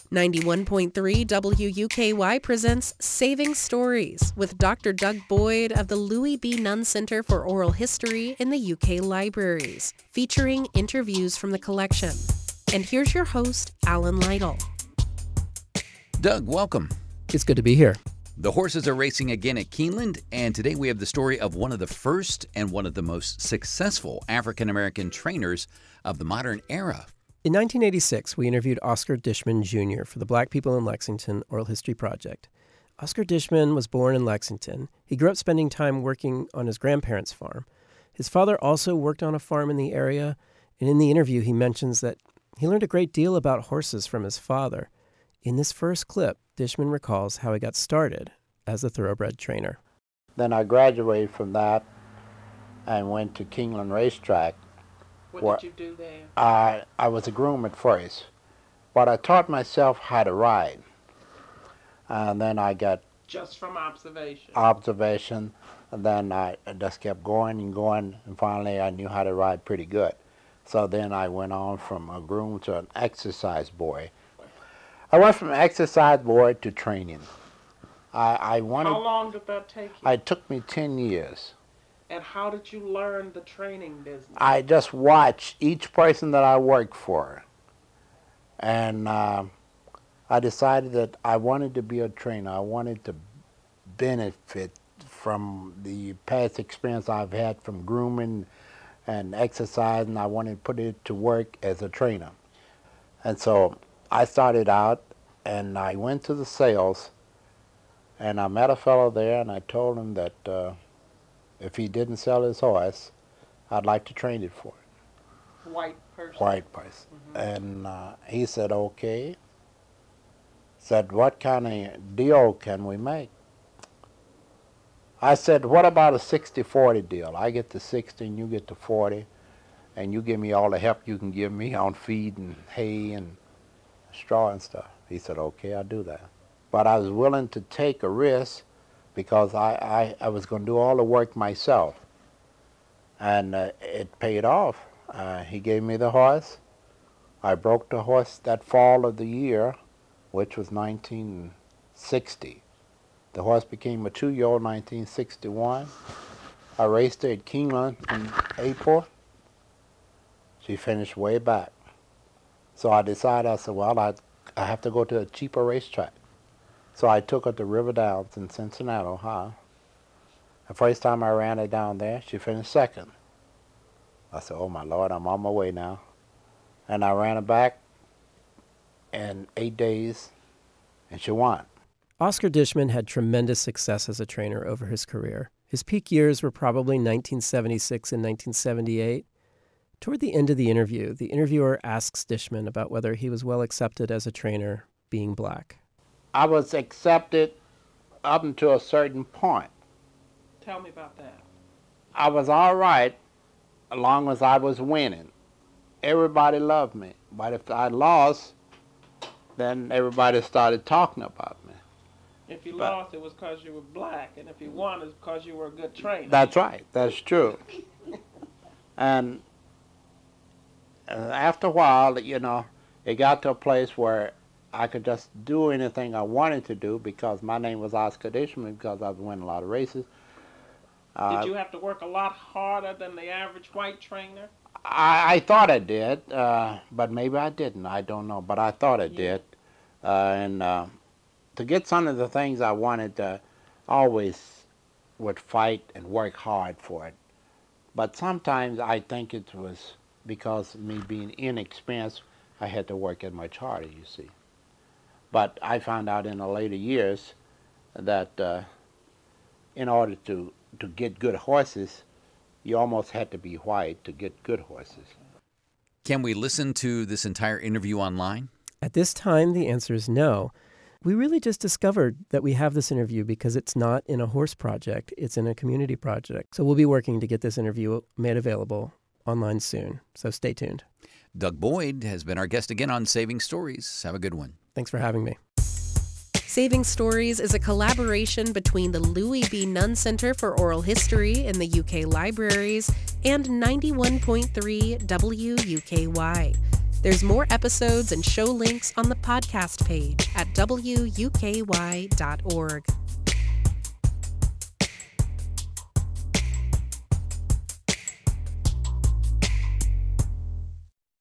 91.3 WUKY presents Saving Stories with Dr. Doug Boyd of the Louis B. Nunn Center for Oral History in the UK Libraries, featuring interviews from the collection. And here's your host, Alan Lytle. Doug, welcome. It's good to be here. The horses are racing again at Keeneland, and today we have the story of one of the first and one of the most successful African-American trainers of the modern era. In 1986, we interviewed Oscar Dishman Jr. for the Black People in Lexington Oral History Project. Oscar Dishman was born in Lexington. He grew up spending time working on his grandparents' farm. His father also worked on a farm in the area, and in the interview he mentions that he learned a great deal about horses from his father. In this first clip, Dishman recalls how he got started as a thoroughbred trainer. Then I graduated from that and went to Keeneland Racetrack. What did you do there? I was a groom at first, but I taught myself how to ride. And then I got... Just from observation? Observation, and then I just kept going and going, and finally I knew how to ride pretty good. So then I went on from a groom to an exercise boy. I went from exercise boy to training. I wanted... How long did that take you? It took me 10 years. And how did you learn the training business? I just watched each person that I worked for. And I decided that I wanted to be a trainer. I wanted to benefit from the past experience I've had from grooming and exercise, and I wanted to put it to work as a trainer. And so I started out, and I went to the sales, and I met a fellow there, and I told him that if he didn't sell his horse, I'd like to train it for him. White person? White person. Mm-hmm. And he said, okay. Said, what kind of deal can we make? I said, what about a 60-40 deal? I get the 60 and you get the 40, and you give me all the help you can give me on feed and hay and straw and stuff. He said, okay, I'll do that. But I was willing to take a risk because I was going to do all the work myself. And it paid off. He gave me the horse. I broke the horse that fall of the year, which was 1960. The horse became a 2-year-old in 1961. I raced her at Keeneland in April. She finished way back. So I decided, I said, well, I have to go to a cheaper racetrack. So I took her to River Downs in Cincinnati, Ohio. The first time I ran her down there, she finished second. I said, oh my Lord, I'm on my way now. And I ran her back in 8 days, and she won. Oscar Dishman had tremendous success as a trainer over his career. His peak years were probably 1976 and 1978. Toward the end of the interviewer asks Dishman about whether he was well accepted as a trainer being black. I was accepted up until a certain point. Tell me about that. I was all right as long as I was winning. Everybody loved me. But if I lost, then everybody started talking about me. If you lost, it was because you were black, and if you won, it's because you were a good trainer. That's right. That's true. And after a while, you know, it got to a place where I could just do anything I wanted to do because my name was Oscar Dishman, because I was winning a lot of races. Did you have to work a lot harder than the average white trainer? I thought I did, but maybe I didn't. I don't know, but I thought I did. To get some of the things I wanted, always would fight and work hard for it. But sometimes I think it was because of me being inexperienced, I had to work it much harder, you see. But I found out in the later years that in order to get good horses, you almost had to be white to get good horses. Can we listen to this entire interview online? At this time, the answer is no. We really just discovered that we have this interview because it's not in a horse project, it's in a community project. So we'll be working to get this interview made available online soon, so stay tuned. Doug Boyd has been our guest again on Saving Stories. Have a good one. Thanks for having me. Saving Stories is a collaboration between the Louis B. Nunn Center for Oral History in the UK Libraries and 91.3 WUKY. There's more episodes and show links on the podcast page at WUKY.org.